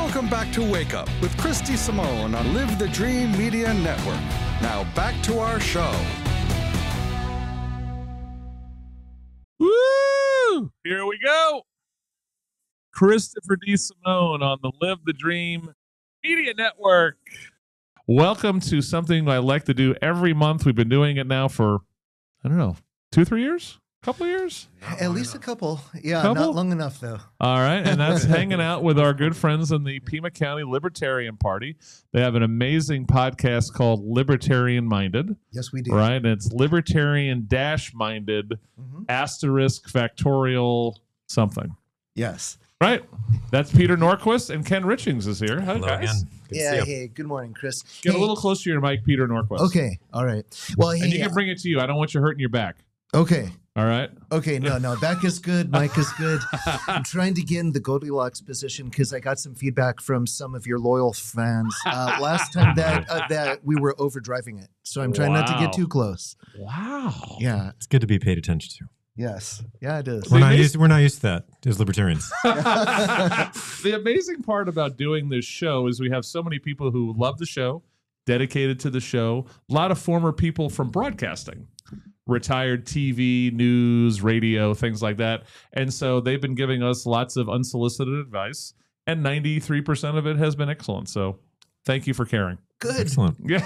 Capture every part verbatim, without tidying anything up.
Welcome back to Wake Up with Christy Simone on Live the Dream Media Network. Now back to our show. Woo! Here we go. Christopher D. Simone on the Live the Dream Media Network. Welcome to something I like to do every month. We've been doing it now for, I don't know, two, three years? Couple of years? At least a couple. Yeah, couple? not long enough, though. All right. And that's hanging out with our good friends in the Pima County Libertarian Party. They have an amazing podcast called Libertarian Minded. Yes, we do. Right. And it's libertarian dash minded Mm-hmm. asterisk factorial something. Yes. Right. That's Peter Norquist, and Ken Richings is here. Hi, Hello guys. again. Good to see Yeah, you. hey, good morning, Chris. Get hey, a little closer to your mic, Peter Norquist. Okay, all right. Well, hey, And you can bring it to you. I don't want you hurting your back. okay. All right. Okay, no, no, back is good, mic is good. I'm trying to get in the Goldilocks position because I got some feedback from some of your loyal fans uh, last time that uh, that we were overdriving it. So I'm trying not to Wow. get too close. Wow. Yeah, It's good to be paid attention to. yes, yeah, it is. We're not amazing- used. We're not used to that as libertarians. The amazing part about doing this show is we have so many people who love the show, dedicated to the show, a lot of former people from broadcasting, retired T V, news, radio, things like that. And so they've been giving us lots of unsolicited advice, and ninety-three percent of it has been excellent. So thank you for caring. Good. Excellent. Yeah.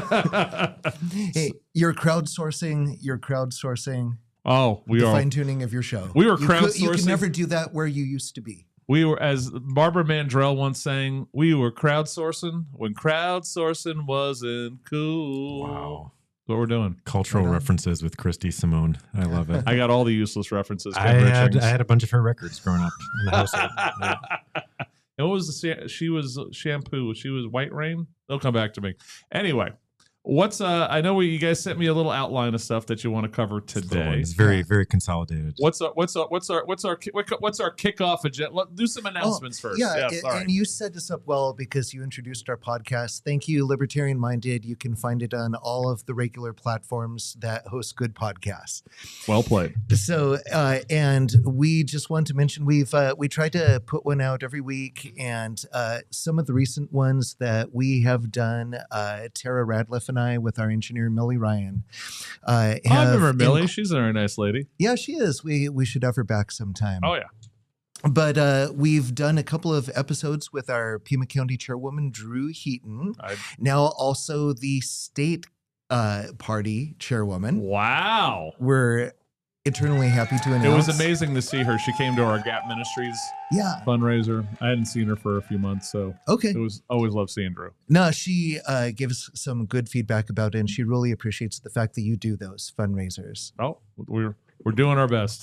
Hey, you're crowdsourcing. You're crowdsourcing Oh, we the are. fine tuning of your show. We were You could- You crowdsourcing- can never do that where you used to be. We were, as Barbara Mandrell once sang, we were crowdsourcing when crowdsourcing wasn't cool. Wow. What we're doing. Cultural Right on. references with Christy Simone. I love it. I got all the useless references. I Ken had Richings. I had a bunch of her records growing up in the household. Yeah. And what was the sa- she was shampoo? She was White Rain. They'll come back to me. Anyway, what's uh? I know we, you guys sent me a little outline of stuff that you want to cover today. It's very very consolidated. What's our what's our what's our what's our ki- what's our kickoff agenda? Let, do some announcements first. Yeah, Yeah, a- sorry. and you set this up well because you introduced our podcast. Thank you, Libertarian Minded. You can find it on all of the regular platforms that host good podcasts. Well played. So, uh, and we just want to mention we've uh, we try to put one out every week, and uh, some of the recent ones that we have done, uh, Tara Radliff and I with our engineer Millie Ryan. Uh, Oh, I have remember Millie. inc- She's a very nice lady. yeah, she is. We we should have her back sometime. Oh yeah. But uh, we've done a couple of episodes with our Pima County Chairwoman, Drew Heaton. I, Now also the state uh, party chairwoman. wow. We're eternally happy to announce. It was amazing to see her. She came to our Gap Ministries Yeah. fundraiser. I hadn't seen her for a few months, so Okay. it was always love seeing Drew. No, she uh, gave us some good feedback about it, and she really appreciates the fact that you do those fundraisers. Oh, we're we're doing our best.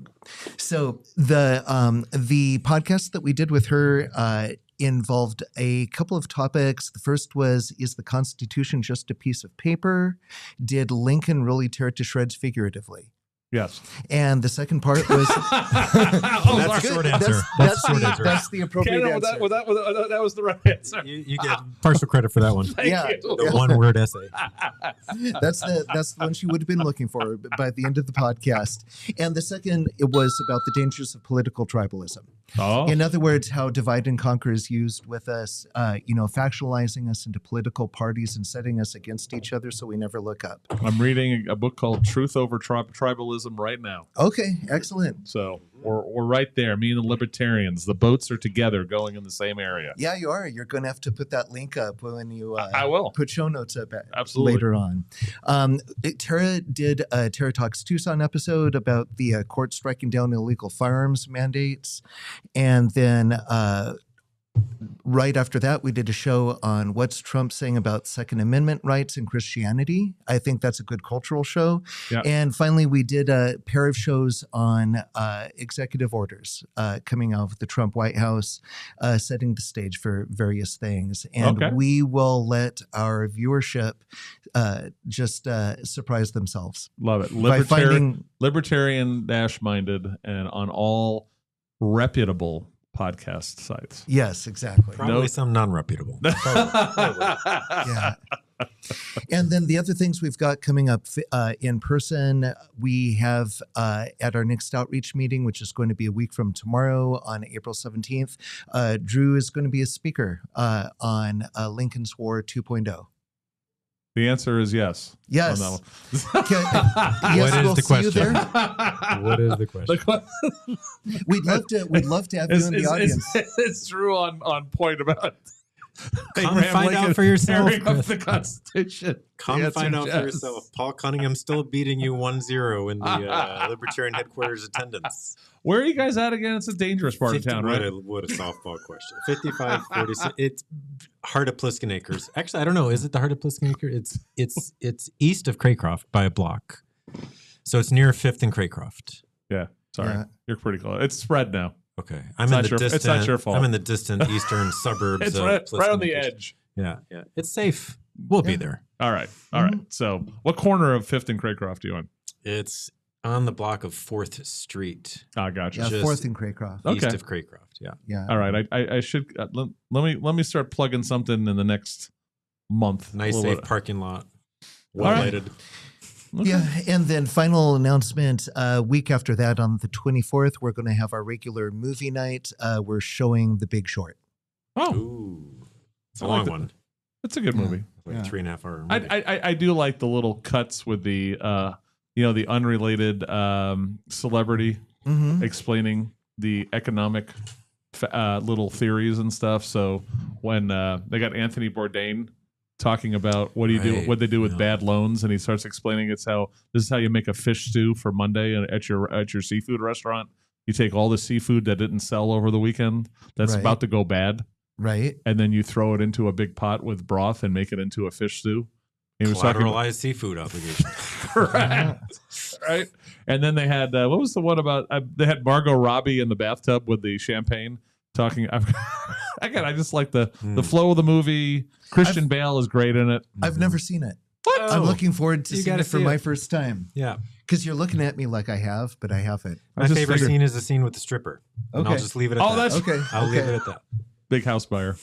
So the um, the podcast that we did with her uh, involved a couple of topics. The first was, is the Constitution just a piece of paper? Did Lincoln really tear it to shreds figuratively? Yes. And the second part was oh, That's sorry. the short That's, answer. that's, That's the short the, answer. that's the appropriate Ken, well, answer. that, well, that, well, that, that was the right answer. You, you get partial credit for that one. Thank Yeah. you. The one word essay. That's the that's the one she would have been looking for by the end of the podcast. And the second, it was about the dangers of political tribalism. Oh, In other words, how divide and conquer is used with us, uh, you know, factionalizing us into political parties and setting us against each other so we never look up. I'm reading a book called Truth Over Tri- Tribalism right now. Okay, excellent. So we're, we're right there. Me and the libertarians. The boats are together going in the same area. Yeah, you are. You're going to have to put that link up when you uh, I will. put show notes up at, Absolutely. later on. Um, it- Tara did a Tara Talks Tucson episode about the uh, court striking down illegal firearms mandates. And then uh, right after that, we did a show on what's Trump saying about Second Amendment rights and Christianity. I think that's a good cultural show. Yeah. And finally, we did a pair of shows on uh, executive orders uh, coming out of the Trump White House, uh, setting the stage for various things. And Okay. we will let our viewership uh, just uh, surprise themselves Love it. by Libertarian, finding. libertarian dash minded, and on all reputable podcast sites. Yes, exactly. Probably No. some non-reputable. Yeah. And then the other things we've got coming up uh, in person, we have uh, at our next outreach meeting, which is going to be a week from tomorrow on April seventeenth, uh, Drew is going to be a speaker uh, on uh, Lincoln's War two point oh. The answer is yes. Yes. On that one. Can- yes, What is we'll the see you question? there. What is the question? The que- We'd love to. We'd love to have you It's, in the it's, audience. it's, it's Drew on, on point about Come Abraham find Lincoln out for yourself. tearing up the Constitution. Come The find answer out for is yes. yourself. Paul Cunningham still beating you one zero in the uh, Libertarian headquarters attendance. Where are you guys at again? It's a dangerous part of fifty town, what, right? a, what a softball question. fifty-five forty-six. It's Heart of Pliskin Acres. Actually, I don't know. Is it the Heart of Pliskin Acres? It's it's it's east of Craycroft by a block. So it's near fifth and Craycroft. Yeah. Sorry. Yeah. You're pretty close. It's spread now. Okay. I'm It's in not the your- it's distant not your fault. I'm in the distant eastern suburbs It's of right, right on Pliskin the Acres. edge. Yeah, yeah. It's safe. We'll be Yeah. there. All right. All right. So what corner of fifth and Craycroft are you on? It's on the block of fourth Street, Ah, gotcha. Yeah, just- fourth in Craycroft. Okay. east of Craycroft. Yeah. Yeah. All right. I, I, I should uh, let, let me let me start plugging something in the next month. Nice A little safe bit. parking lot. All Well right. lighted. Okay. Yeah, and then final announcement. A uh, week after that, on the twenty-fourth, we're going to have our regular movie night. Uh, we're showing The Big Short. Oh, Ooh. It's a I like long that. one. that's a good Yeah. movie. Like Yeah. three and a half hour I, movie. I I I do like the little cuts with the uh you know the unrelated um celebrity Mm-hmm. explaining the economic fa- uh, little theories and stuff. So when uh, they got Anthony Bourdain talking about what do you do, Right, what they do with yeah. bad loans, and he starts explaining it's how this is how you make a fish stew for Monday and at your at your seafood restaurant. You take all the seafood that didn't sell over the weekend that's Right. about to go bad, Right? and then you throw it into a big pot with broth and make it into a fish stew. He was talking Collateralized seafood obligation. correct, right? And then they had uh, what was the one about? Uh, they had Margot Robbie in the bathtub with the champagne talking. I've, again, I just like the Hmm. the flow of the movie. Christian Bale is great in it. I've never seen it. What? I'm looking forward to You seeing gotta it for see my it. first time. Yeah. Because you're looking at me like I have, but I haven't. I My just favorite figured- scene is the scene with the stripper. And I'll Okay. just leave it at Oh, that. that's- Okay. I'll okay. leave it at that. Big house buyer.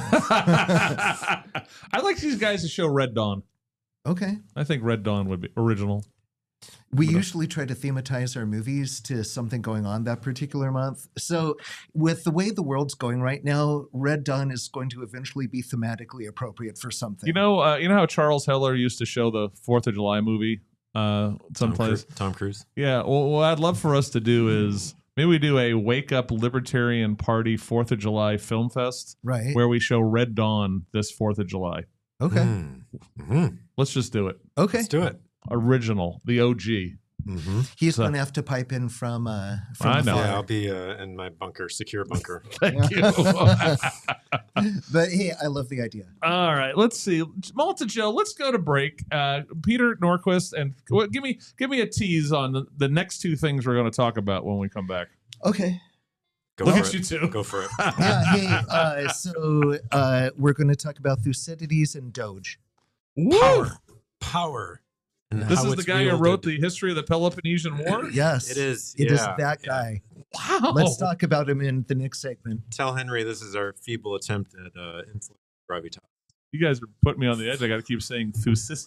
I like these guys to show Red Dawn. Okay. I think Red Dawn would be original. We What a- usually try to thematize our movies to something going on that particular month. So, with the way the world's going right now, Red Dawn is going to eventually be thematically appropriate for something. You know, uh, you know how Charles Heller used to show the Fourth of July movie uh, Tom, someplace. Cruise, Tom Cruise. Yeah. Well, what I'd love for us to do is maybe we do a Wake Up Libertarian Party Fourth of July Film Fest right? where we show Red Dawn this Fourth of July. Okay. Mm. Mhm. Let's just do it. Okay. Let's do it. Original, the O G. Mm-hmm. He's So- going to have to pipe in from. Uh, from I know. afar. Yeah, I'll be uh, in my bunker, secure bunker. Thank you. But hey, I love the idea. All right, let's see. Malta Joe, let's go to break. Uh, Peter Norquist, and well, give me give me a tease on the, the next two things we're going to talk about when we come back. Okay. Go Look for at it. you two. Go for it. Yeah. Hey. Uh, so uh, we're going to talk about Thucydides and Doge. Woo! Power. Power. And This how is the it's guy who wrote wielded. the history of the Peloponnesian War. Yes. It is. It is yeah, that yeah. guy. Wow. Let's talk about him in the next segment. Tell Henry this is our feeble attempt at uh, insulin gravitas. You guys are putting me on the edge. I got to keep saying Thucydides.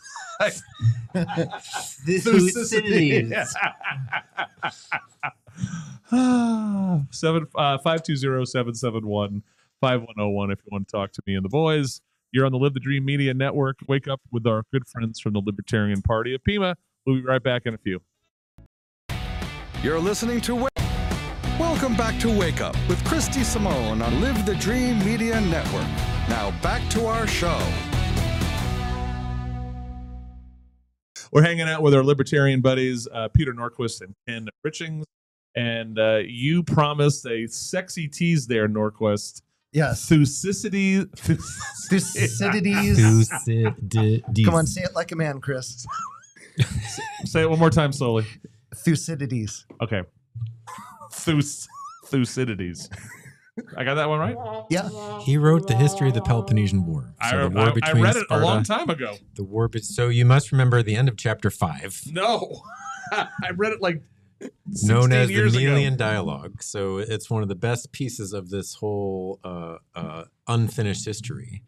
Thucydides. Seven uh, five two zero seven seven one five one zero one. If you want to talk to me and the boys, you're on the Live the Dream Media Network. Wake up with our good friends from the Libertarian Party of Pima. We'll be right back in a few. You're listening to Wake. Welcome back to Wake Up with Christy Simone on Live the Dream Media Network. Now back to our show. We're hanging out with our libertarian buddies, uh, Peter Norquist and Ken Richings. And uh, you promised a sexy tease there, Norquist. Yes. Thucydides. Thucydides. Thucydides. Come on, say it like a man, Chris. Say it one more time slowly. Thucydides. Okay. Thus- Thucydides. I got that one right? Yeah. He wrote the history of the Peloponnesian War. I, So the war I, I between read it Sparta, a long time ago. The war. Be- so you must remember the end of chapter five, No. I read it like known as the years ago. Melian Dialogue. So it's one of the best pieces of this whole uh, uh, unfinished history.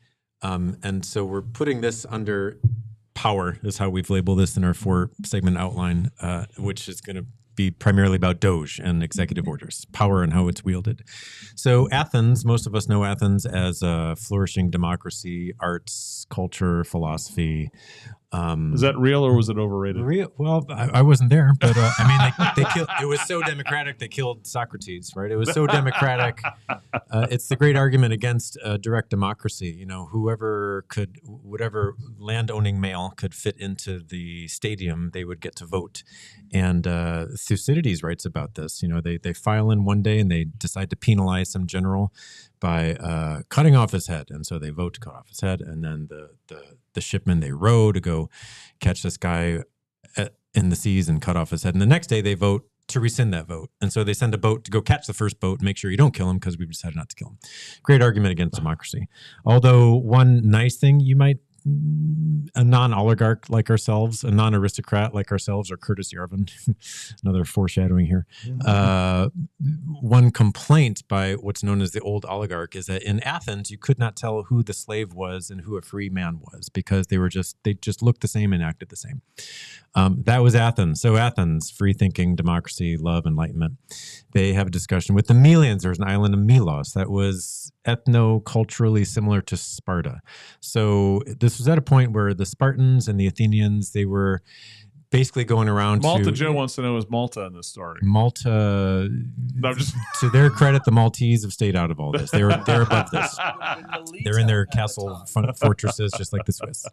Um, and so we're putting this under power is how we've labeled this in our four segment outline, uh, which is going to be primarily about Doge and executive orders, power and how it's wielded. So Athens, most of us know Athens as a flourishing democracy, arts, culture, philosophy. Um, Is that real or was it overrated? Real, well, I, I wasn't there, but uh, I mean, they, they killed, it was so democratic they killed Socrates, right? It was so democratic. Uh, it's the great argument against uh, direct democracy. You know, whoever could, whatever land-owning male could fit into the stadium, they would get to vote. And uh, Thucydides writes about this. You know, they they file in one day and they decide to penalize some general by uh, cutting off his head, and so they vote to cut off his head, and then the the the shipmen they row to go catch this guy at, in the seas and cut off his head, and the next day they vote to rescind that vote, and so they send a boat to go catch the first boat and make sure you don't kill him because we've decided not to kill him. Great argument against democracy. Although one nice thing you might. A non-oligarch like ourselves, a non-aristocrat like ourselves, or Curtis Yarvin, another foreshadowing here. Uh, one complaint by what's known as the old oligarch is that in Athens, you could not tell who the slave was and who a free man was because they were just, they just looked the same and acted the same. Um, that was Athens. So Athens, free thinking, democracy, love, enlightenment. They have a discussion with the Melians. There's an island of Melos that was ethno-culturally similar to Sparta. So this was at a point where the Spartans and the Athenians, they were basically going around Malta to... Joe wants to know, is Malta in this story? Malta... No, I'm just... To their credit, the Maltese have stayed out of all this. They're, they're above this. They're in their castle fortresses just like the Swiss.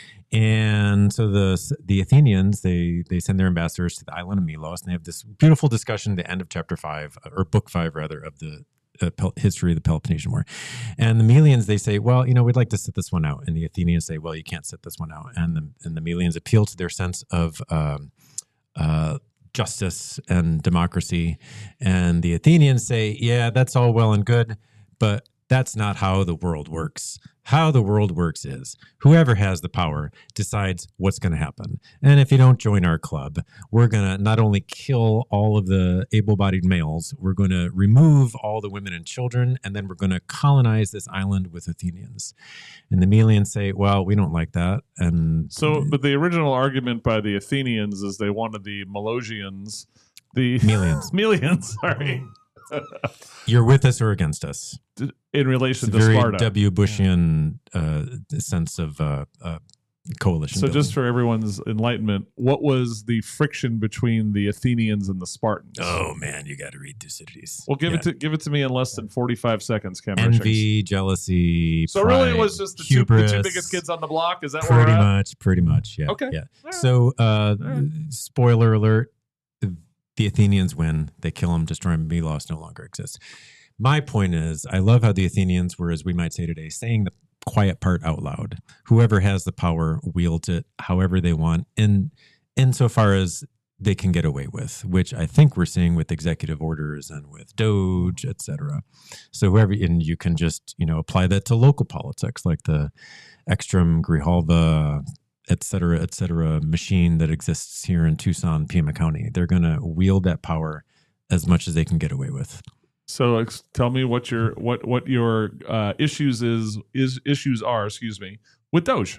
And so the the Athenians, they they send their ambassadors to the island of Melos, and they have this beautiful discussion at the end of chapter five, or book five, rather, of the uh, Pel- history of the Peloponnesian War. And the Melians, they say, well, you know, we'd like to sit this one out. And the Athenians say, well, you can't sit this one out. And the, and the Melians appeal to their sense of um, uh, justice and democracy. And the Athenians say, yeah, that's all well and good, but that's not how the world works. How the world works is whoever has the power decides what's going to happen. And if you don't join our club, we're going to not only kill all of the able-bodied males, we're going to remove all the women and children, and then we're going to colonize this island with Athenians. And the Melians say, well, we don't like that. And so, but the original argument by the Athenians is they wanted the Melosians, the Melians. Melians, sorry. You're with us or against us. In relation it's to a very Sparta. W. Bushian uh, sense of uh, uh, coalition. So building. just for everyone's enlightenment, what was the friction between the Athenians and the Spartans? Oh man, you got to read Thucydides. Well, give yeah. it to give it to me in less than forty-five seconds, Ken Envy, Richards. jealousy. So pride, really, it was just the two, the hubris, two biggest kids on the block. Is that pretty where we're at? much? Pretty much. Yeah. Okay. Yeah. All right. So, uh, right. spoiler alert: the Athenians win. They kill him, destroy him. Melos no longer exists. My point is, I love how the Athenians were, as we might say today, saying the quiet part out loud. Whoever has the power wields it however they want, in insofar as they can get away with, which I think we're seeing with executive orders and with Doge, et cetera. So whoever, and you can just, you know, apply that to local politics, like the Ekstrom, Grijalva, et cetera, et cetera, machine that exists here in Tucson, Pima County. They're going to wield that power as much as they can get away with. So ex- tell me what your what what your uh, issues is is issues are. Excuse me, with Doge.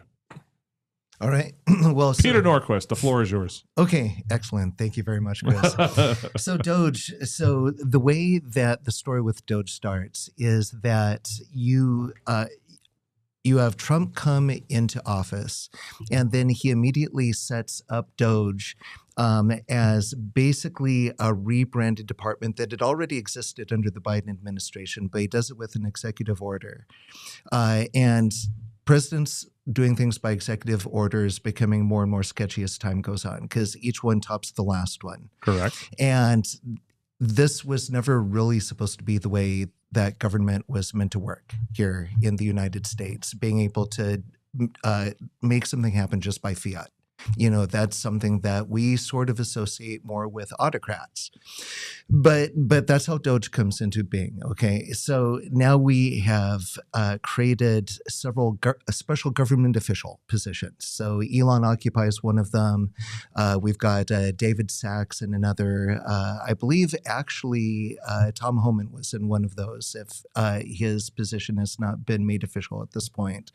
All right. Well, so, Peter Norquist, the floor is yours. Okay, excellent. Thank you very much, Chris. So Doge, so the way that the story with Doge starts is that you uh, you have Trump come into office, and then he immediately sets up Doge um, as basically a rebranded department that had already existed under the Biden administration, but he does it with an executive order. Uh, and presidents doing things by executive orders becoming more and more sketchy as time goes on because each one tops the last one. Correct. And this was never really supposed to be the way that government was meant to work here in the United States, being able to uh, make something happen just by fiat. You know, that's something that we sort of associate more with autocrats. But but that's how Doge comes into being. Okay, so now we have uh, created several go- special government official positions. So Elon occupies one of them. Uh, we've got uh, David Sachs in another. Uh, I believe actually uh, Tom Homan was in one of those, if uh, his position has not been made official at this point.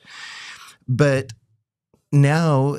But now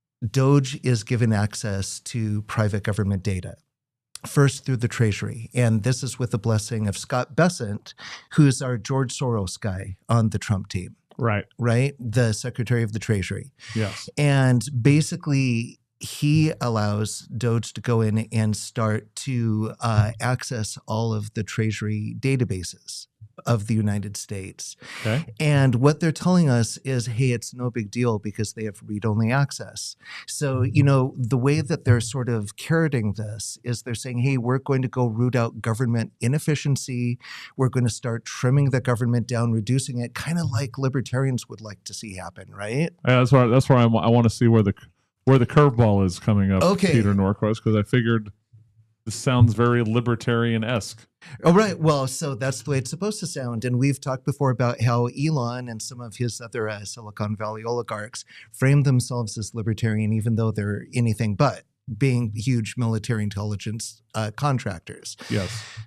Doge is given access to private government data, first through the Treasury. And this is with the blessing of Scott Bessent, who's our George Soros guy on the Trump team, Right. right? The Secretary of the Treasury. Yes. And basically, he allows Doge to go in and start to uh, access all of the Treasury databases of the United States. Okay. And what they're telling us is, hey, it's no big deal because they have read-only access. So, you know, the way that they're sort of carroting this is they're saying, hey, we're going to go root out government inefficiency. We're going to start trimming the government down, reducing it, kind of like libertarians would like to see happen, right? Yeah, that's where that's where I, I want to see where the where the curveball is coming up, Okay. Peter Norquist, because I figured this sounds very libertarian-esque. Oh, right. Well, so that's the way it's supposed to sound. And we've talked before about how Elon and some of his other uh, Silicon Valley oligarchs frame themselves as libertarian, even though they're anything but, being huge military intelligence uh, contractors. Yes.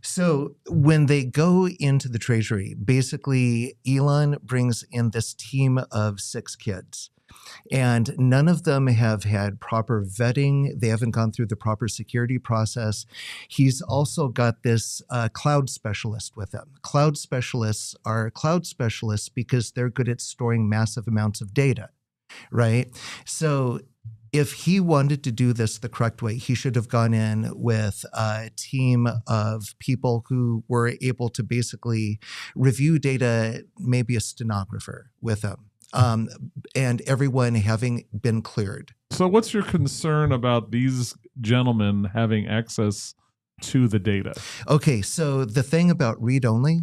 So when they go into the Treasury, basically Elon brings in this team of six kids. And none of them have had proper vetting. They haven't gone through the proper security process. He's also got this uh, cloud specialist with him. Cloud specialists are cloud specialists because they're good at storing massive amounts of data, right? So if he wanted to do this the correct way, he should have gone in with a team of people who were able to basically review data, maybe a stenographer with him. Um, and everyone having been cleared. So what's your concern about these gentlemen having access to the data? Okay, so the thing about read-only,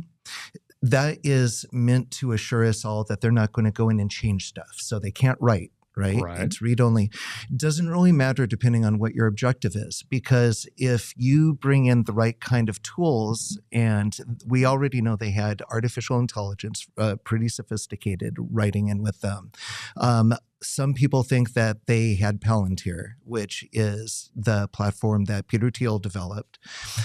that is meant to assure us all that they're not going to go in and change stuff. So they can't write, right? Right. It's read-only. It doesn't really matter depending on what your objective is, because if you bring in the right kind of tools, and we already know they had artificial intelligence, uh, pretty sophisticated, writing in with them. Um, some people think that they had Palantir, which is the platform that Peter Thiel developed.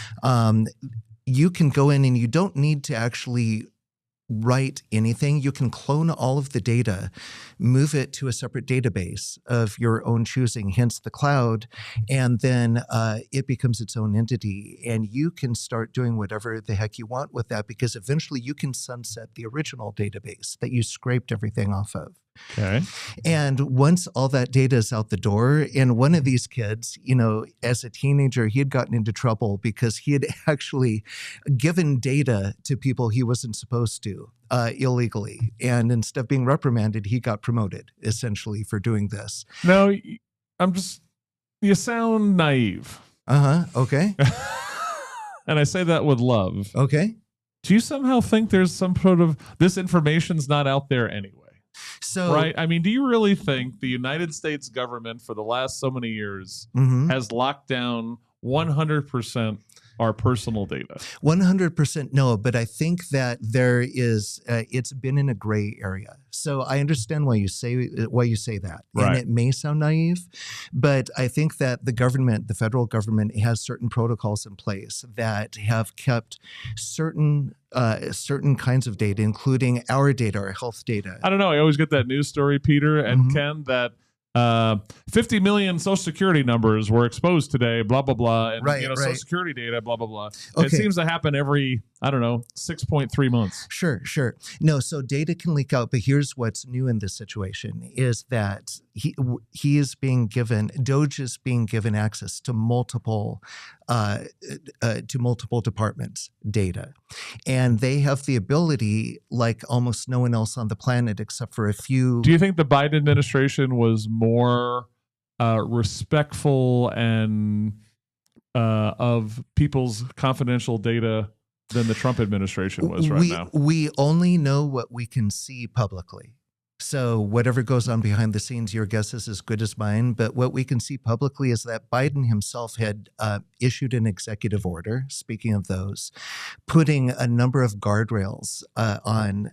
Um, you can go in and you don't need to actually write anything. You can clone all of the data, move it to a separate database of your own choosing, hence the cloud, and then uh, it becomes its own entity. And you can start doing whatever the heck you want with that, because eventually you can sunset the original database that you scraped everything off of. Okay. And once all that data is out the door, and one of these kids, you know, as a teenager, he had gotten into trouble because he had actually given data to people he wasn't supposed to uh, illegally. And instead of being reprimanded, he got promoted essentially for doing this. Now, I'm just, you sound naive. Uh-huh. Okay. And I say that with love. Okay. Do you somehow think there's some sort of, this information's not out there anyway? So, Right. I mean, do you really think the United States government for the last so many years mhm. has locked down one hundred percent our personal data? one hundred percent no, but I think that there is, uh, it's been in a gray area. So I understand why you say why you say that. Right. And it may sound naive, but I think that the government, the federal government, has certain protocols in place that have kept certain uh, certain kinds of data, including our data, our health data. I don't know. I always get that news story, Peter and Mhm. Ken, that uh, fifty million social security numbers were exposed today, blah, blah, blah. And, Right, you know, right. social security data, blah, blah, blah. And It Okay. seems to happen every, I don't know, six point three months. Sure, sure. No, so data can leak out, but here's what's new in this situation is that he he is being given, Doge is being given access to multiple uh, uh, to multiple departments' data, and they have the ability, like almost no one else on the planet, except for a few. Do you think the Biden administration was more uh, respectful and uh, of people's confidential data than the Trump administration was right we now? we only know what we can see publicly. So whatever goes on behind the scenes, your guess is as good as mine. But what we can see publicly is that Biden himself had uh, issued an executive order, speaking of those, putting a number of guardrails uh, on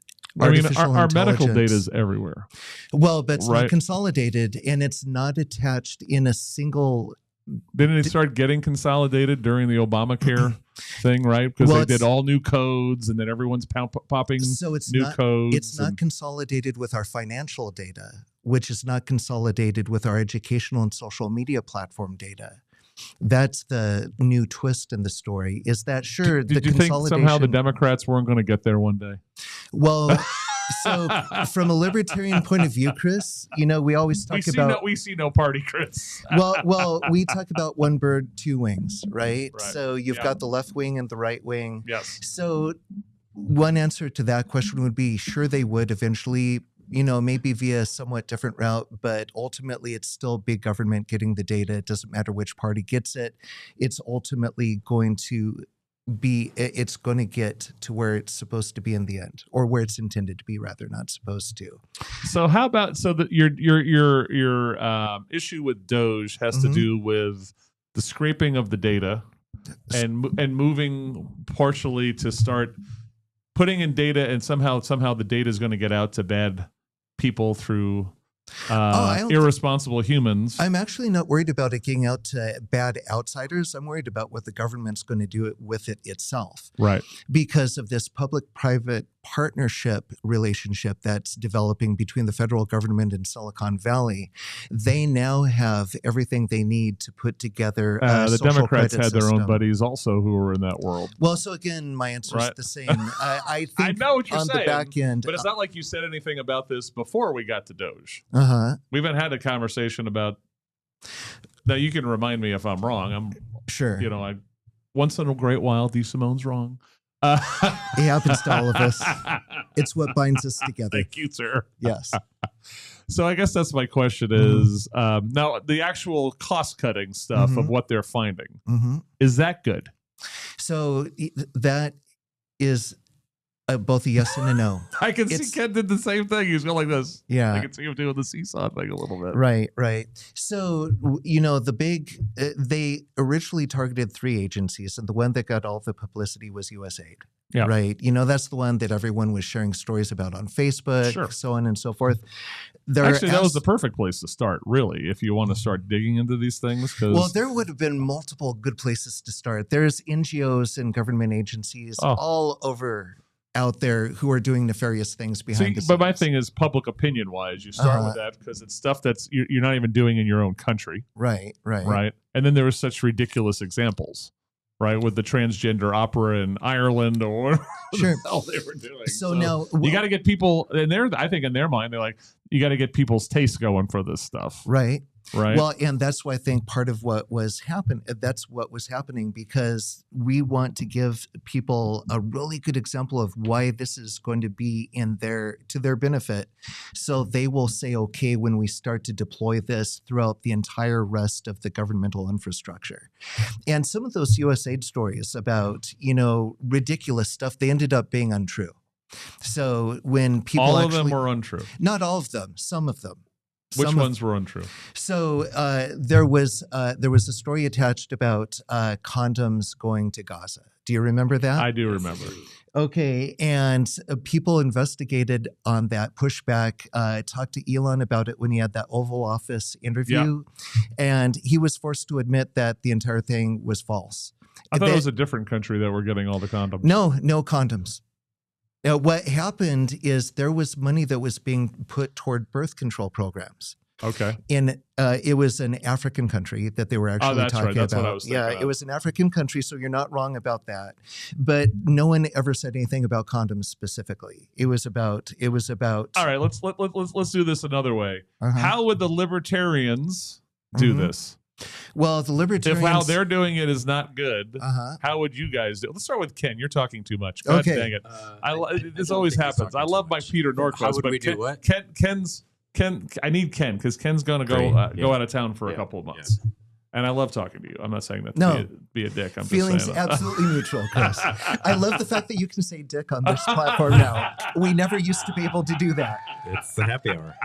I mean, artificial our, our medical intelligence. data is everywhere. Well, but it's Right. not consolidated, and it's not attached in a single. Didn't it start getting consolidated during the Obamacare thing, right? Because Well, they did it's- all new codes, and then everyone's pop- popping So it's new not. codes. It's not and- consolidated with our financial data, which is not consolidated with our educational and social media platform data. That's the new twist in the story. Is that sure? Did the you think consolidation, somehow the Democrats weren't going to get there one day? Well, so from a libertarian point of view, Chris, you know, we always We talk see, about. no, we see no party, Chris. well, well, we talk about one bird, two wings, right? Right. So you've Yeah. got the left wing and the right wing. Yes. So one answer to that question would be sure they would eventually, you know, maybe via a somewhat different route, but ultimately it's still big government getting the data. It doesn't matter which party gets it. It's ultimately going to be, it- it's going to get to where it's supposed to be in the end, or where it's intended to be, rather, not supposed to. So how about so that your your your your um, issue with Doge has Mhm. to do with the scraping of the data and mo- and moving partially to start putting in data, and somehow somehow the data is going to get out to bad people through Oh, I uh, don't irresponsible humans. I'm actually not worried about it getting out to bad outsiders. I'm worried about what the government's going to do it with it itself, right. because of this public-private partnership relationship that's developing between the federal government and Silicon Valley. They now have everything they need to put together a Uh, the social Democrats credit had their own system. buddies also who were in that world. Well, so again, my answer is Right. the same. I, I think I know what you're on saying, the back end, but it's not like you said anything about this before we got to Doge. uh huh, We haven't had a conversation about. Now you can remind me if I'm wrong. I'm, sure, you know, I once in a great while, D. Simone's wrong. Uh, it happens to all of us. It's what binds us together. Thank you, sir. Yes. So I guess that's my question Mhm. is um, now the actual cost cutting stuff of Mhm. what they're finding. hmm Is that good? So e- that is uh, both a yes and a no. I can It's- see Ken did the same thing. He's going like this. Yeah. I can see him doing the seesaw thing a little bit. Right, right. So, w- you know, the big, uh, they originally targeted three agencies, and the one that got all the publicity was U S A I D. Yeah. Right. You know, that's the one that everyone was sharing stories about on Facebook, Sure. so on and so forth. There Actually, that was abs- the perfect place to start, really, if you want to start digging into these things. Because Well, there would have been multiple good places to start. There's N G Os and government agencies Oh. all over out there who are doing nefarious things behind the scenes. but my thing is public opinion wise, you start Uh-huh. with that because it's stuff that's you're, you're not even doing in your own country, Right, right. right? And then there were such ridiculous examples, right, with the transgender opera in Ireland or whatever Sure. the hell they were doing. So, now, you got to get people in there. I think in their mind, they're like, you got to get people's taste going for this stuff, right. right? Well, and that's why I think part of what was happen that's what was happening, because we want to give people a really good example of why this is going to be in their to their benefit, so they will say okay when we start to deploy this throughout the entire rest of the governmental infrastructure. And some of those U S A I D stories about, you know, ridiculous stuff, they ended up being untrue. So when people all of actually, them were untrue. not all of them, some of them. Which Some of ones were untrue? so uh, there was uh, there was a story attached about uh, condoms going to Gaza. Do you remember that? I do remember. Okay, and uh, people investigated on that pushback. Uh, talked to Elon about it when he had that Oval Office interview, and he was forced to admit that the entire thing was false. I thought They- it was a different country that were getting all the condoms. no, no condoms. Now, what happened is there was money that was being put toward birth control programs. Okay. In uh, it was an African country that they were actually Oh, that's right. talking That's about. what I was yeah, thinking it of. was an African country, so you're not wrong about that. But no one ever said anything about condoms specifically. It was about it was about All right. Let's let, let, let's let's do this another way. uh-huh. How would the libertarians do Mhm. this? well the If libertarians. how they're doing it is not good, uh-huh. how would you guys do it? Let's start with Ken. You're talking too much. God Okay. dang it. Uh, I, lo- I this don't always think he's happens. talking I too love my much. Peter Norquist. How would but we do Ken, what? Ken, Ken's Ken. I need Ken because Ken's going to go Great. uh, go Yeah. out of town for a Yeah. couple of Yeah. months. And I love talking to you. I'm not saying that to No. be, a, be a dick. I'm Feelings just saying that. absolutely neutral, Chris. I love the fact that you can say dick on this platform now. We never used to be able to do that. It's the happy hour.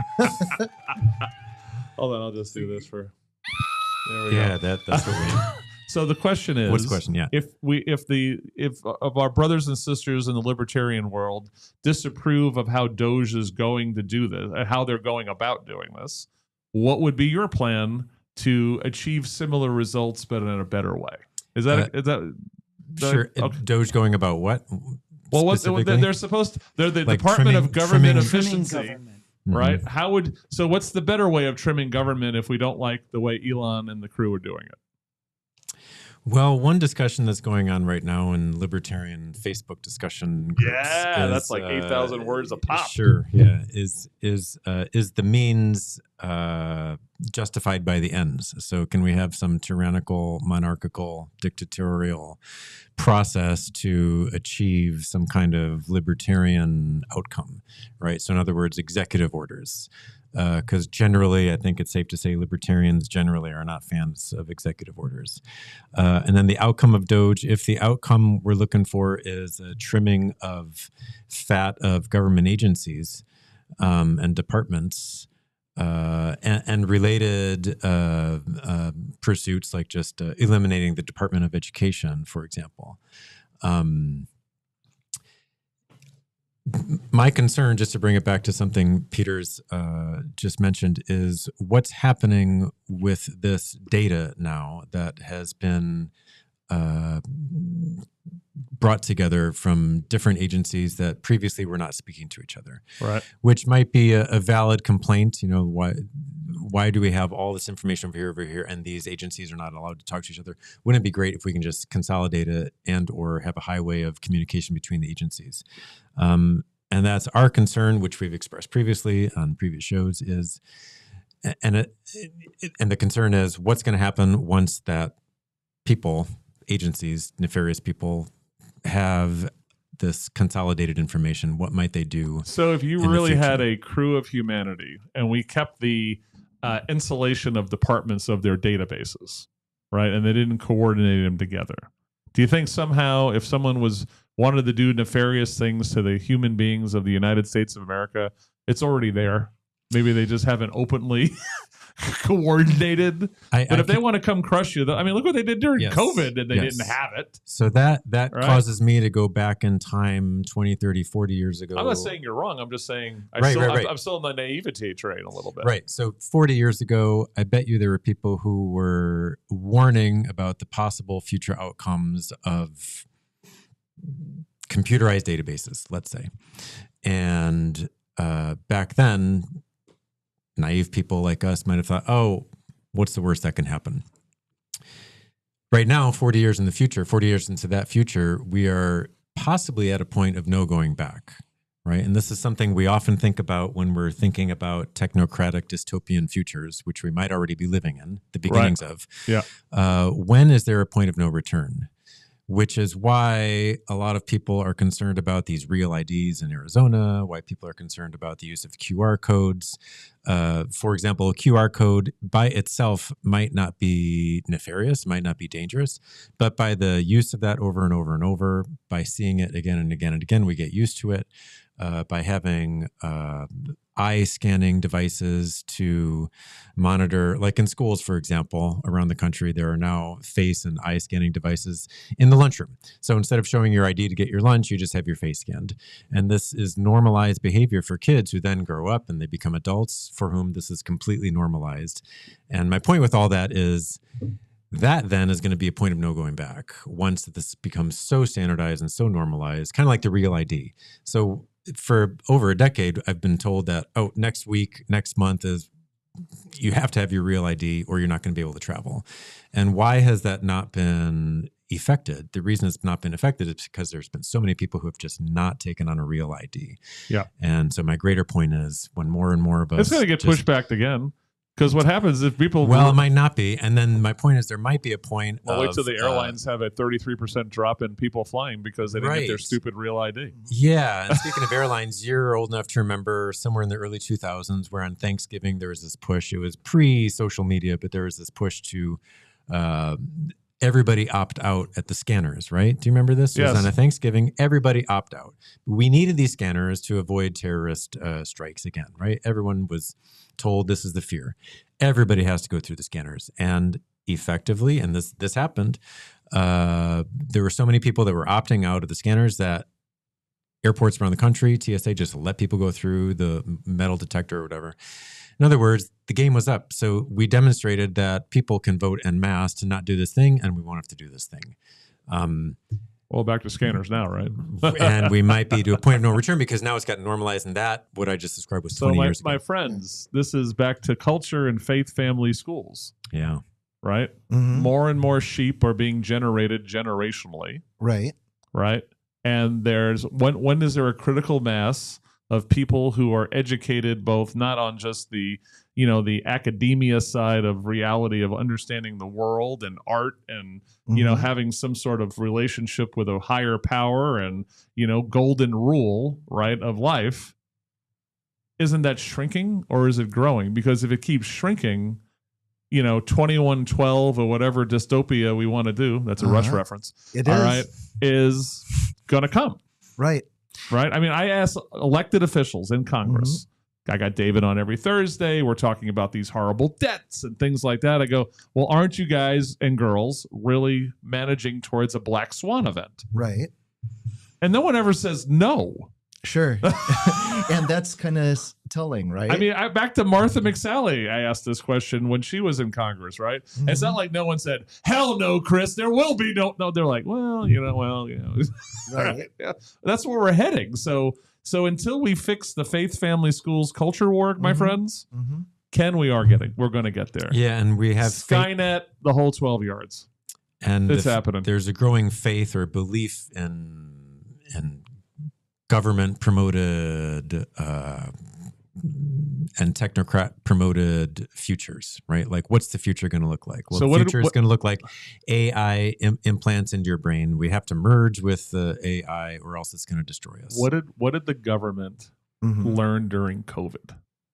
Hold on, I'll just do this for. There we Yeah, go. that that's what we. So the question is, What's the question? Yeah. if we, if the, if of our brothers and sisters in the libertarian world disapprove of how Doge is going to do this, and how they're going about doing this, what would be your plan to achieve similar results, but in a better way? Is that Uh, is that that- Sure. okay. Doge going about what? Well, what specifically? they're, they're supposed to, they're the Like Department trimming- of Government trimming- Trimming Efficiency, government. Mhm. right? How would so? What's the better way of trimming government if we don't like the way Elon and the crew are doing it? Well, one discussion that's going on right now in libertarian Facebook discussion groups. Yeah, is, that's like eight thousand uh, words a pop. Sure, yeah. Is is uh, is the means uh, justified by the ends? So, can we have some tyrannical, monarchical, dictatorial process to achieve some kind of libertarian outcome? Right. So, in other words, executive orders. Because uh, generally, I think it's safe to say libertarians generally are not fans of executive orders. Uh, and then the outcome of Doge, if the outcome we're looking for is a trimming of fat of government agencies um, and departments uh, and, and related uh, uh, pursuits like just uh, eliminating the Department of Education, for example. Um, My concern, just to bring it back to something Peter's uh, just mentioned, is what's happening with this data now that has been uh, brought together from different agencies that previously were not speaking to each other, Right. which might be a, a valid complaint. You know, why why do we have all this information over here, over here, and these agencies are not allowed to talk to each other? Wouldn't it be great if we can just consolidate it and or have a highway of communication between the agencies? Um, and that's our concern, which we've expressed previously on previous shows, is and it, it, and the concern is what's going to happen once that people, agencies, nefarious people have this consolidated information. What might they do? So if you in the really future? had a crew of humanity and we kept the uh, insulation of departments of their databases, right, and they didn't coordinate them together, do you think somehow if someone was wanted to do nefarious things to the human beings of the United States of America, it's already there? Maybe they just haven't openly coordinated. I, But I if they can- want to come crush you, I mean, look what they did during Yes. COVID and they Yes. didn't have it. so that that Right. causes me to go back in time twenty, thirty, forty years ago. I'm not saying you're wrong. I'm just saying I Right, still, right, I'm, right. I'm still in the naivete train a little bit. Right. So forty years ago, I bet you there were people who were warning about the possible future outcomes of computerized databases, let's say. And uh, back then, naive people like us might have thought, oh, what's the worst that can happen? Right now, forty years in the future, forty years into that future, we are possibly at a point of no going back, right? And this is something we often think about when we're thinking about technocratic dystopian futures, which we might already be living in, the beginnings of. Yeah. Uh, when is there a point of no return? Which is why a lot of people are concerned about these real I Ds in Arizona, why people are concerned about the use of Q R codes. Uh, for example, a Q R code by itself might not be nefarious, might not be dangerous, but by the use of that over and over and over, by seeing it again and again and again, we get used to it. Uh, by having uh, eye scanning devices to monitor, like in schools, for example, around the country, there are now face and eye scanning devices in the lunchroom. So instead of showing your I D to get your lunch, you just have your face scanned. And this is normalized behavior for kids who then grow up and they become adults for whom this is completely normalized. And my point with all that is that then is going to be a point of no going back once this becomes so standardized and so normalized, kind of like the real I D. So for over a decade, I've been told that, oh, next week, next month is you have to have your real I D or you're not going to be able to travel. And why has that not been effected? The reason it's not been effected is because there's been so many people who have just not taken on a real I D. Yeah. And so my greater point is when more and more of us... It's going to get just- pushed back again. Because what happens if people... Well, it might not be. And then my point is there might be a point well, of... wait till the uh, airlines have a thirty-three percent drop in people flying because they didn't get their Right. stupid real I D. Yeah. And speaking of airlines, you're old enough to remember somewhere in the early two thousands where on Thanksgiving there was this push. It was pre-social media, but there was this push to uh, everybody opt out at the scanners, right? Do you remember this? It Yes. was on a Thanksgiving. Everybody opt out. We needed these scanners to avoid terrorist uh, strikes again, right? Everyone was told this is the fear. Everybody has to go through the scanners. And effectively, and this this happened, uh, there were so many people that were opting out of the scanners that airports around the country, T S A just let people go through the metal detector or whatever. In other words, the game was up. So we demonstrated that people can vote en masse to not do this thing, and we won't have to do this thing. Um, Well, back to scanners now, right? and we might be to a point of no return because now it's got normalized, and that, what I just described, was So twenty my, years ago. my friends, this is back to culture and faith family schools, Yeah. right? Mhm. More and more sheep are being generated generationally, Right. right? And there's when when is there a critical mass of people who are educated both not on just the, you know, the academia side of reality of understanding the world and art and, you know, Mhm. having some sort of relationship with a higher power and, you know, golden rule, right, of life. Isn't that shrinking or is it growing? Because if it keeps shrinking, you know, twenty-one twelve or whatever dystopia we want to do, that's a Rush Uh-huh. reference, It all is. right, is going to come. Right. Right. I mean, I asked elected officials in Congress. I got David on every Thursday. We're talking about these horrible debts and things like that. I go, well, aren't you guys and girls really managing towards a black swan event? Right. And no one ever says no. Sure. And that's kind of telling, right? I mean, I, back to Martha McSally, I asked this question when she was in Congress, right? Mhm. It's not like no one said, hell no, Chris, there will be no, no. They're like, well, you know, well, you know. Right. Yeah. That's where we're heading. So, so until we fix the faith family schools culture war, my Mhm. friends, Mhm. Ken, we are getting, we're going to get there. Yeah, and we have faith, Skynet, the whole twelve yards. and It's the f- happening. There's a growing faith or belief in in government promoted uh, and technocrat promoted futures, right? Like, what's the future going to look like? Well, So the what did- future is what- going to look like A I Im- implants into your brain. We have to merge with the A I, or else it's going to destroy us. What did what did the government Mhm. learn during COVID?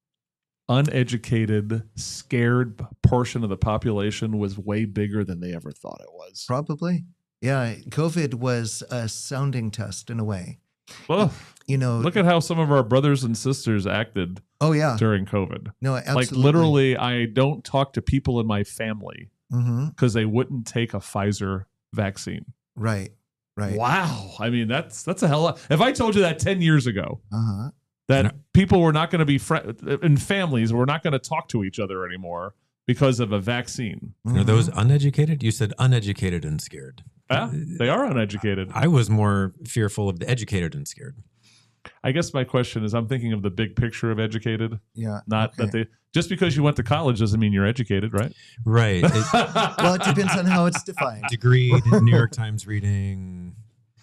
Uneducated, scared portion of the population was way bigger than they ever thought it was. Probably. Yeah. COVID was a sounding test in a way. Ugh. You know, Look at how some of our brothers and sisters acted oh, yeah. during COVID. No, absolutely. Like literally, I don't talk to people in my family Mhm. because they wouldn't take a Pfizer vaccine. Right. Right. Wow. I mean, that's that's a hell of, if I told you that ten years ago, Uh-huh. that No. people were not going to be friends in families, were not going to talk to each other anymore because of a vaccine. Are those Mhm. uneducated? You said uneducated and scared. Yeah, they are uneducated. I was more fearful of the educated and scared. I guess my question is I'm thinking of the big picture of educated, Yeah. not Okay. that they just because you went to college doesn't mean you're educated, right? Right. It- Well, it depends on how it's defined. degree, New York Times reading,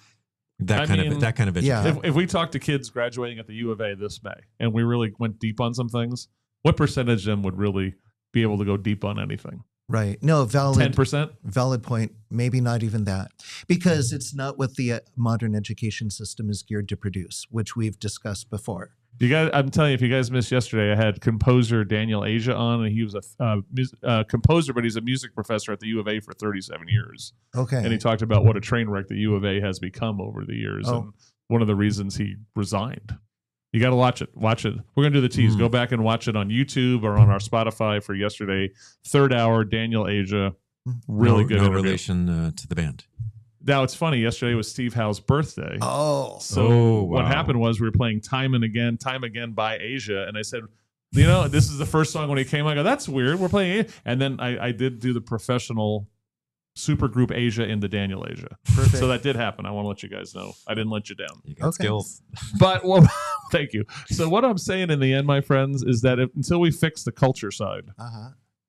that I kind mean, of that kind of yeah. education. if, if we talk to kids graduating at the U of A this May and we really went deep on some things, what percentage of them would really be able to go deep on anything? Right. No, ten valid percent? valid point. Maybe not even that. Because it's not what the uh, modern education system is geared to produce, which we've discussed before. You guys, I'm telling you, if you guys missed yesterday, I had composer Daniel Asia on, and he was a uh, mus- uh, composer, but he's a music professor at the U of A for thirty-seven years. Okay. And he talked about what a train wreck the U of A has become over the years, Oh. and one of the reasons he resigned. You got to watch it. Watch it. We're gonna do the tease. Mm. Go back and watch it on YouTube or on our Spotify for yesterday. Third hour, Daniel Asia, really no, good no interview. relation uh, to the band. Now it's funny. Yesterday was Steve Howe's birthday. Oh. So Oh, what wow. happened was we were playing Time and Again, Time Again by Asia. And I said, you know, this is the first song when he came. I go, that's weird. We're playing Asia. And then I, I did do the professional super group Asia in the Daniel Asia. Perfect. So that did happen. I want to let you guys know. I didn't let you down. You got Okay. skills. But well, thank you. So what I'm saying in the end, my friends, is that if, until we fix the culture side, Uh-huh.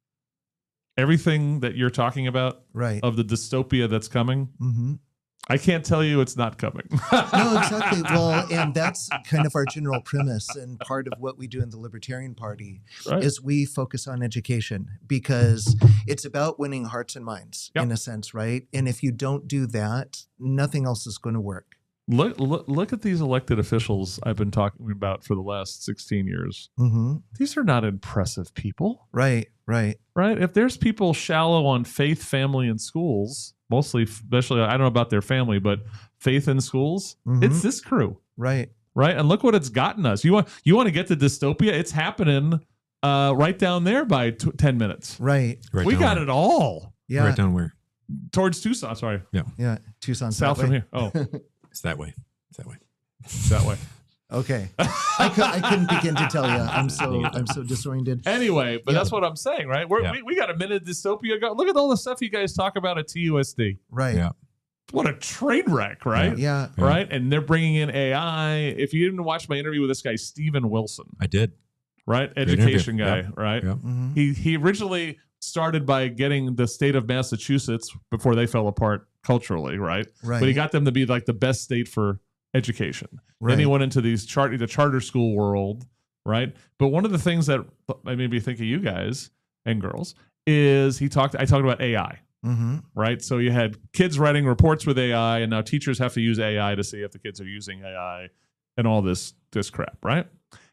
everything that you're talking about Right. of the dystopia that's coming, Mm-hmm. I can't tell you it's not coming. No, exactly. Well, and that's kind of our general premise and part of what we do in the Libertarian Party Right. is we focus on education because it's about winning hearts and minds Yep. in a sense, right? And if you don't do that, nothing else is going to work. Look, look, look at these elected officials I've been talking about for the last sixteen years. Mm-hmm. These are not impressive people, Right, right. right? If there's people shallow on faith, family, and schools, mostly, especially, I don't know about their family, but faith in schools, Mhm. it's this crew, Right. right? And look what it's gotten us. You want you want to get to dystopia? It's happening uh, right down there by t- ten minutes. Right. Right we down got where? it all Yeah. Right down where? towards Tucson. Sorry, Yeah. Tucson. south from here. Oh, It's that way. It's that way. it's that way. Okay. I, cou- I couldn't begin to tell you. I'm so I'm so disoriented. Anyway, but Yeah. that's what I'm saying, right? We're, Yeah. we we got a minute dystopia. Go. Look at all the stuff you guys talk about at T U S D. Right. Yeah. What a train wreck, right? Yeah. Yeah. Right? And they're bringing in A I. If you didn't watch my interview with this guy, Steven Wilson, I did. right? interview. Education guy, Yeah. right? Yeah. Mhm. He he originally started by getting the state of Massachusetts before they fell apart culturally, right? Right. But he got them to be like the best state for education. right. Then he went into these chart the charter school world, right? But one of the things that made me think of you guys and girls is he talked. I talked about A I, Mm-hmm. right? So you had kids writing reports with A I, and now teachers have to use A I to see if the kids are using A I, and all this this crap, right?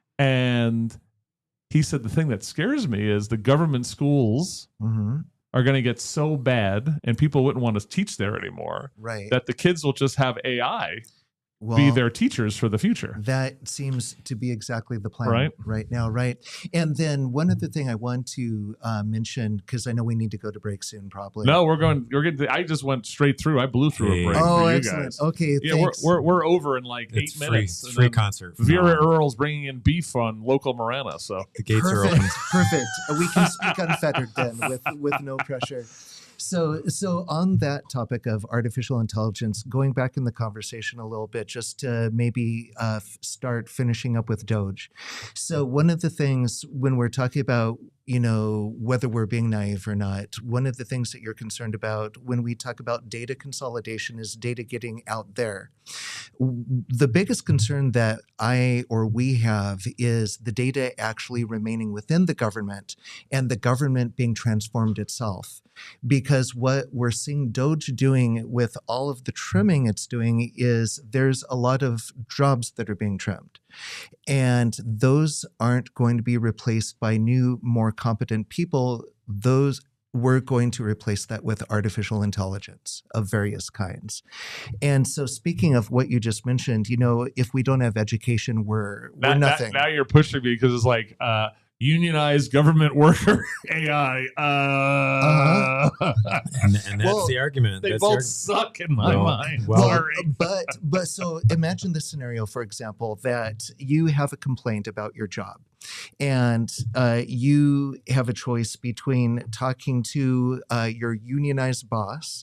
And he said the thing that scares me is the government schools Mm-hmm. are going to get so bad, and people wouldn't want to teach there anymore. Right. That the kids will just have A I well, be their teachers for the future. That seems to be exactly the plan Right. right now, right? And then one other thing I want to uh, mention, because I know we need to go to break soon, probably. No, we're going. You're getting. I just went straight through. I blew through Hey. a break Oh, for you excellent. guys. Okay, Yeah, we're, thanks. we're we're over in like It's eight free. minutes. It's and free then concert. from Vera now on. Earl's bringing in beef on local Marana. So The gates are Perfect. open. Perfect. We can speak unfettered then, with with no pressure. So, so on that topic of artificial intelligence, going back in the conversation a little bit, just to maybe uh, f- start finishing up with Doge. So, one of the things when we're talking about, you know, whether we're being naive or not, one of the things that you're concerned about when we talk about data consolidation is data getting out there. W- The biggest concern that I or we have is the data actually remaining within the government and the government being transformed itself. Because what we're seeing Doge doing with all of the trimming it's doing is there's a lot of jobs that are being trimmed. And those aren't going to be replaced by new, more competent people. Those we're going to replace that with artificial intelligence of various kinds. And so speaking of what you just mentioned, you know, if we don't have education, we're we're now, now- nothing. now you're pushing me because it's like uh, unionized government worker A I. Uh, And, and that's Well, the argument. They That's the both arg- suck in my Well, mind. well- Sorry. but but so imagine the scenario, for example, that you have a complaint about your job, and uh, you have a choice between talking to uh, your unionized boss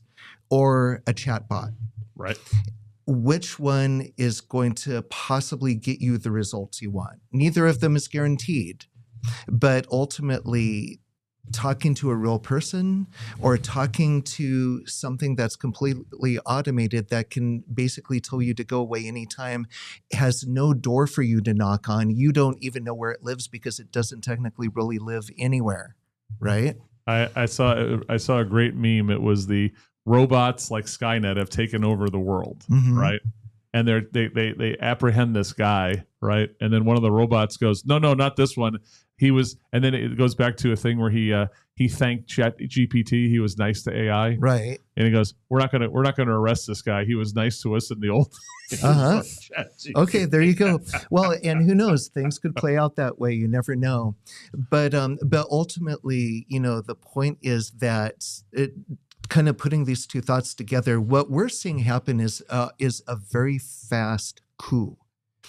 or a chatbot. Right. Which one is going to possibly get you the results you want? Neither of them is guaranteed, but ultimately, talking to a real person or talking to something that's completely automated that can basically tell you to go away anytime has no door for you to knock on. You don't even know where it lives because it doesn't technically really live anywhere, right? I, I saw I saw a great meme. It was the robots like Skynet have taken over the world, Mhm. right? And they're, they they they apprehend this guy, right? And then one of the robots goes, "No, no, not this one. He was." And then it goes back to a thing where he uh, he thanked Chat G P T. He was nice to A I, Right. and he goes, "We're not gonna we're not gonna arrest this guy. He was nice to us in the old." Uh-huh. Chat G P T. Okay, there you go. Well, and who knows? Things could play out that way. You never know. But um, but ultimately, you know, the point is that it kind of putting these two thoughts together. What we're seeing happen is uh, is a very fast coup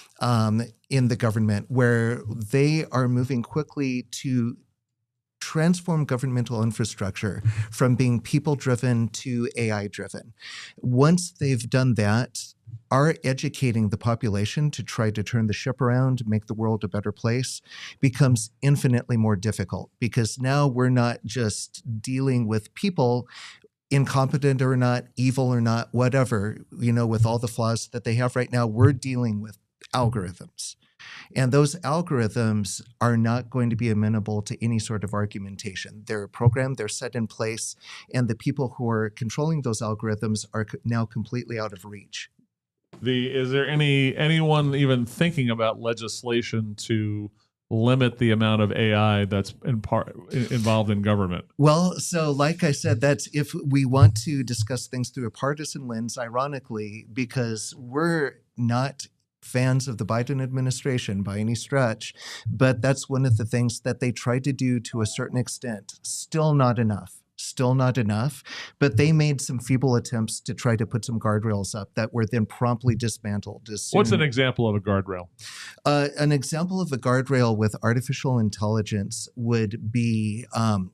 um, in the government, where they are moving quickly to transform governmental infrastructure from being people-driven to A I-driven. Once they've done that, are educating the population to try to turn the ship around, make the world a better place, becomes infinitely more difficult because now we're not just dealing with people, incompetent or not, evil or not, whatever, you know, with all the flaws that they have right now, we're dealing with algorithms. And those algorithms are not going to be amenable to any sort of argumentation. They're programmed, they're set in place, and the people who are controlling those algorithms are co- now completely out of reach. The is there any anyone even thinking about legislation to limit the amount of A I that's in part involved in government? Well, so like I said, that's if we want to discuss things through a partisan lens, ironically, because we're not fans of the Biden administration by any stretch, but that's one of the things that they tried to do to a certain extent. Still not enough. Still not enough, but they made some feeble attempts to try to put some guardrails up that were then promptly dismantled. As soon What's an example of a guardrail? Uh, an example of a guardrail with artificial intelligence would be um,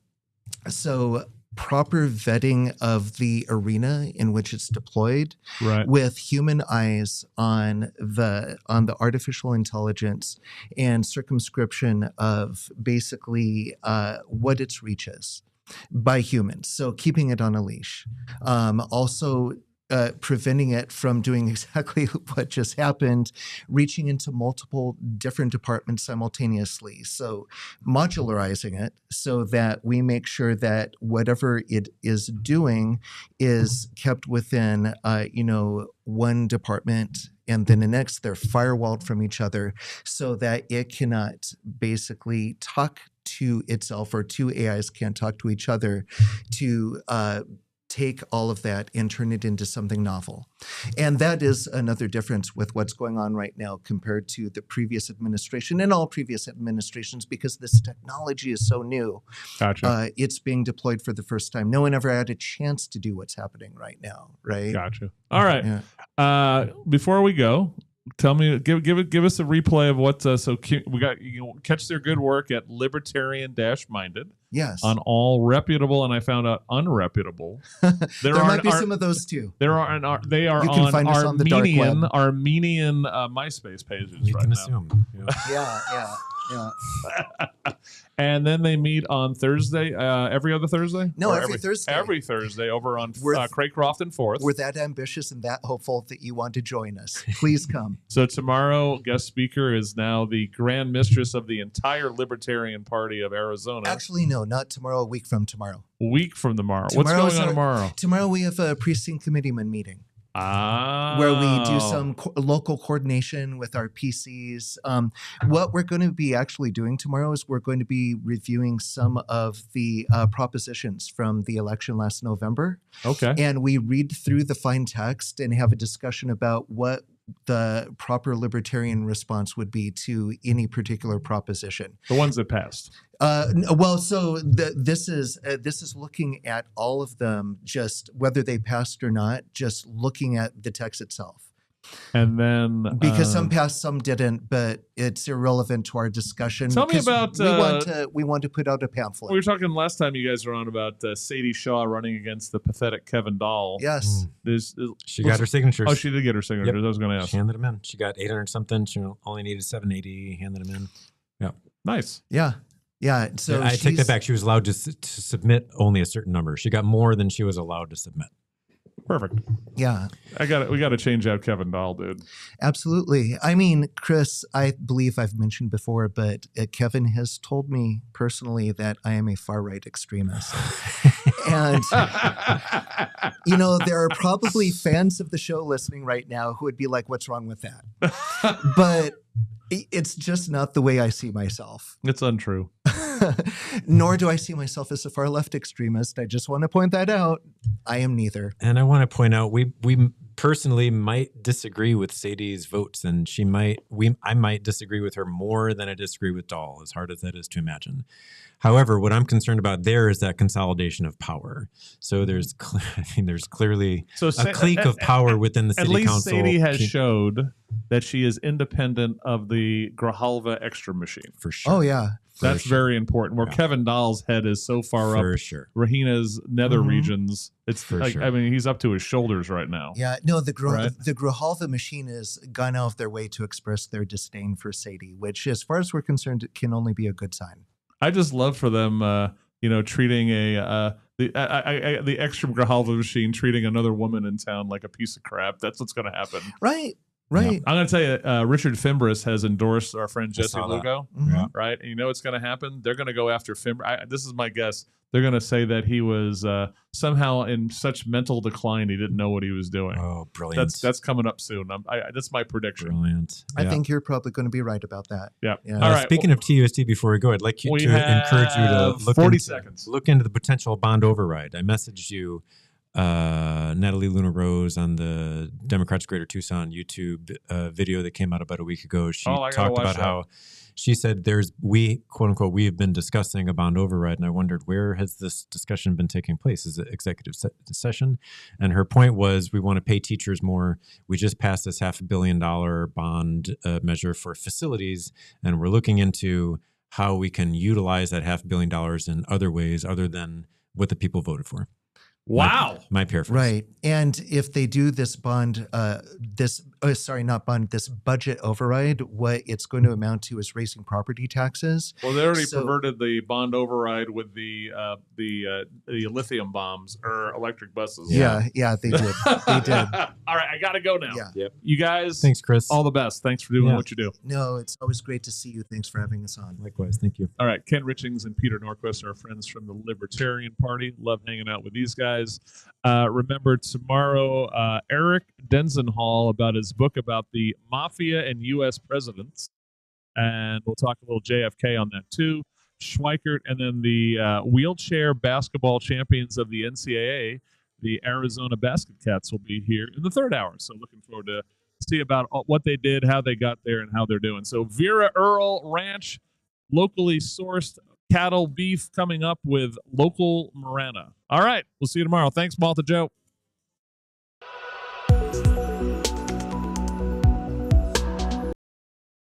so proper vetting of the arena in which it's deployed, Right. with human eyes on the on the artificial intelligence and circumscription of basically uh, what its reach is by humans. So keeping it on a leash. Um, also uh, preventing it from doing exactly what just happened, reaching into multiple different departments simultaneously. So modularizing it so that we make sure that whatever it is doing is kept within, uh, you know, one department, and then the next they're firewalled from each other so that it cannot basically talk to itself, or two A Is can't talk to each other to uh, take all of that and turn it into something novel. And that is another difference with what's going on right now compared to the previous administration and all previous administrations, because this technology is so new. Gotcha. Uh, it's being deployed for the first time. No one ever had a chance to do what's happening right now, right? Gotcha. All right. Yeah. Uh, before we go, tell me, give give it, give us a replay of what. Uh, so cu- we got you know, catch their good work at Libertarian Minded Yes. on all reputable, and I found out unreputable. There, there are might be are, some of those too. There are an, are they are You can on find us on the dark Armenian web. Armenian uh, MySpace pages You right can now. assume. Yeah. Yeah, yeah, yeah. And then they meet on Thursday, uh, every other Thursday. No, Or every Thursday. Every Thursday over on We're- uh, Craycroft and Fourth. We're that ambitious and that hopeful that you want to join us. Please come. So tomorrow, guest speaker is now the Grand Mistress of the entire Libertarian Party of Arizona. Actually, no, not tomorrow, a week from tomorrow. Week from tomorrow. What's Tomorrow's going on our- tomorrow? Tomorrow we have a precinct committeeman meeting Ah, where we do some co- local coordination with our P Cs. Um, what we're going to be actually doing tomorrow is we're going to be reviewing some of the uh, propositions from the election last November. Okay. And we read through the fine text and have a discussion about what the proper libertarian response would be to any particular proposition. The ones that passed. Uh, n- well, so the, this is uh, this is looking at all of them, just whether they passed or not, just looking at the text itself. And then Because uh, some passed, some didn't, but it's irrelevant to our discussion. Tell me 'cause about, we want uh, to we want to put out a pamphlet. we were talking last time you guys were on about uh, Sadie Shaw running against the pathetic Kevin Dahl. Yes. There's, there's- She got her signatures. Oh, she did get her signature. Yep. I was going to ask. She handed them in. She got eight hundred something. She only needed seven eighty. Handed them in. Yeah. Nice. Yeah. Yeah. So I take she's- that back. She was allowed to, s- to submit only a certain number. She got more than she was allowed to submit. Perfect. Yeah. I got it. We got to change out Kevin Dahl, dude. Absolutely. I mean, Chris, I believe I've mentioned before, but uh, Kevin has told me personally that I am a far right extremist. And, you know, there are probably fans of the show listening right now who would be like, what's wrong with that? But i- it's just not the way I see myself. It's untrue. Nor do I see myself as a far left extremist. I just want to point that out. I am neither. And I want to point out, we we personally might disagree with Sadie's votes, and she might we I might disagree with her more than I disagree with Dahl, as hard as that is to imagine. However, what I'm concerned about there is that consolidation of power. So there's cl- I mean, there's clearly So a Sa- clique at- of power within the At city least council. Sadie has Keep- showed that she is independent of the Grijalva extra machine. for sure. Oh, yeah. For That's sure. very important. Where Yeah. Kevin Dahl's head is so far for up, sure. Rahina's nether Mhm. regions. It's For like sure. I mean, he's up to his shoulders right now. Yeah, no, the Gro- Right. the Grijalva machine has gone out of their way to express their disdain for Sadie, which, as far as we're concerned, it can only be a good sign. I just love for them, uh, you know, treating a uh, the I, I, I, the extra Grijalva machine treating another woman in town like a piece of crap. That's what's going to happen. Right, Right. I'm going to tell you, uh, Richard Fimbris has endorsed our friend I Jesse saw that. Lugo, Mhm. Yeah. right? And you know what's going to happen? They're going to go after Fimbris. I, this is my guess. They're going to say that he was uh, somehow in such mental decline he didn't know what he was doing. Oh, brilliant. that's that's coming up soon. I'm, I, that's my prediction. brilliant. I Yeah. think you're probably going to be right about that. Yeah. Yeah. All Uh, right. Speaking of T U S D, before we go, I'd like you We to encourage you to have look forty into, seconds. look into the potential bond override. I messaged you, uh, Natalie Luna Rose, on the Democrats Greater Tucson YouTube uh, video that came out about a week ago. She Oh, I gotta talked watch about that. how she said there's we quote unquote we have been discussing a bond override, and I wondered where has this discussion been taking place? Is it executive se- session? And her point was we want to pay teachers more. We just passed this half a billion dollar bond uh, measure for facilities, and we're looking into how we can utilize that half a billion dollars in other ways other than what the people voted for. Wow. My paraphrase. Right. And if they do this bond, uh, this, oh, sorry, not bond, this budget override, what it's going to amount to is raising property taxes. Well, they already So- perverted the bond override with the uh, the uh, the lithium bombs or electric buses. Yeah, yeah, they did. They did. All right, I got to go now. Yeah. Yep. You guys, Thanks, Chris. all the best. Thanks for doing Yeah. what you do. No, it's always great to see you. Thanks for having us on. Likewise. Thank you. All right, Ken Richings and Peter Norquist are our friends from the Libertarian Party. Love hanging out with these guys. Uh, remember tomorrow, uh, Eric Denzenhall about his book about the mafia and U S presidents, and we'll talk a little J F K on that too. Schweikert, and then the uh, wheelchair basketball champions of the N C double A, the Arizona Basket Cats, will be here in the third hour. So looking forward to see about all- what they did, how they got there, and how they're doing. So Vera Earl Ranch, locally sourced cattle beef coming up with local Marana. All right, we'll see you tomorrow. Thanks, Malta Joe.